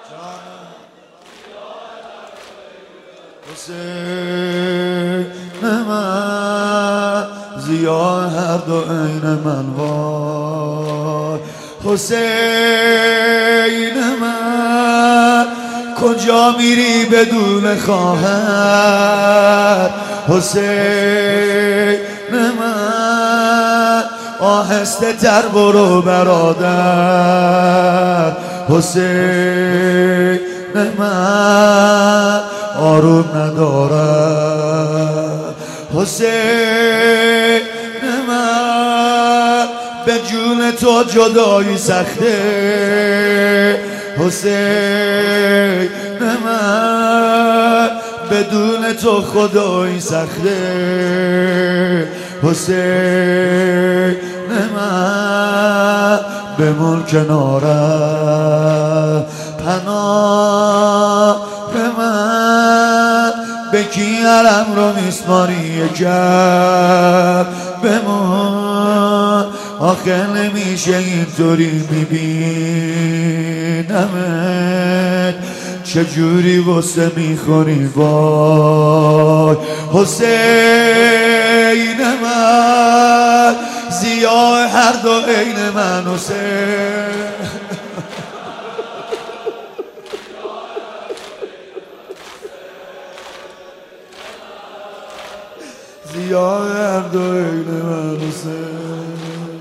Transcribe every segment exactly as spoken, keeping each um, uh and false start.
حسین من ضیا هر دو عین من وای حسین من کجا میری بدون خواهر حسین من آهسته تر برو برادر حسین من آروم ندارم حسین من به جون تو جدایی سخته حسین من بدون تو خدایی سخته حسین من بمون کنارم پناه من به کی علم رو میسماری یکم بمون آخه نمیشه اینطوری میبینمت چجوری غصه میخوری وای حسین من ضیا هر دو عین من حسین ضیا هر دو عین من حسین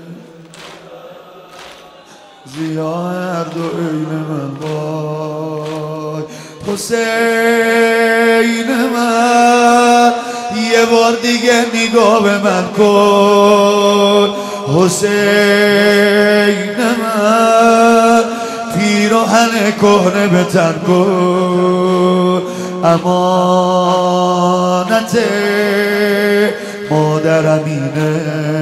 ضیا هر دو عین من وای حسین من یه بار دیگه نگاه به من کن حسین من پیراهن کهنه به تن کن امانت مادرم اینه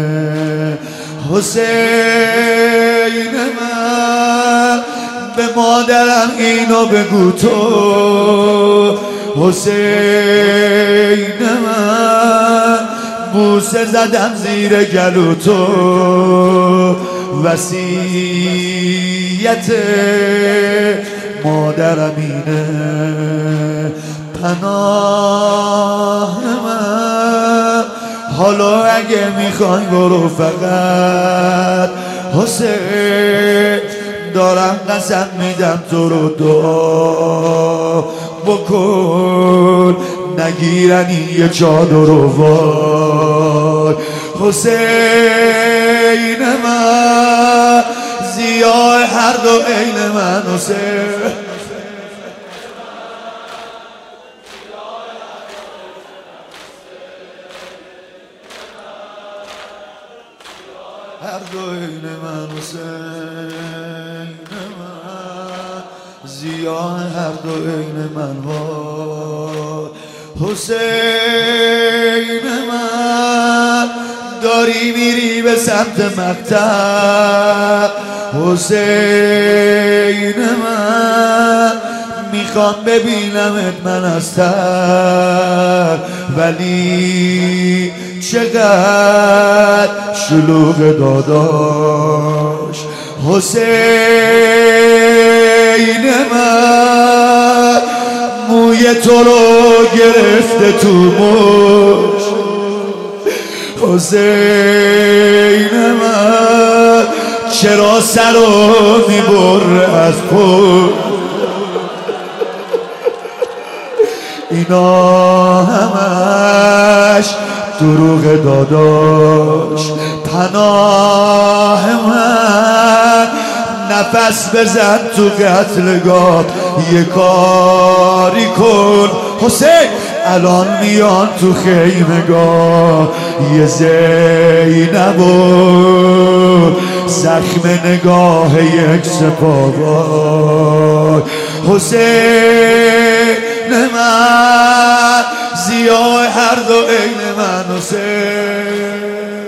حسین من به مادرم اینو بگو تو حسین من بوسه زدم زیر گلو تو وصیت مادرم اینه پناه من حالا اگه میخوای برو فقط حسین دارم قسم میدم تو رو دعا بکن نگیرنی یه چادر رو وای حسین من ضیا هر دو عین من حسین هر دو عین من حسین من ضیا هر دو عین من وای حسین من داری میری به سمت مقتل حسین من میخوام ببینمت من از تر ولی چقدر شلوغ داداش حسین من موی تو رو گرفته تو مش حسین من چرا سر رو میبره از پشت اینا همش دروغ داداش پناه من نفس بزن تو قتلگاه یه کاری کن حسین الان میان تو خیمگاه یه زینب و زخم نگاه یک سپاه حسین من ضیا هر دو عین من حسین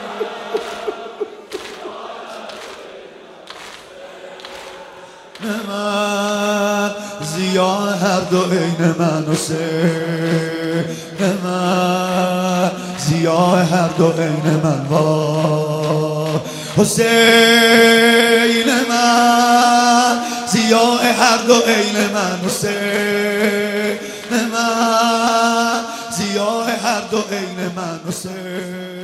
من ضیا هر دو عین من حسین من ضیا هر دو عین من وای حسین من ضیا هر دو عین من حسین من ضیاء هر دو عین من حسین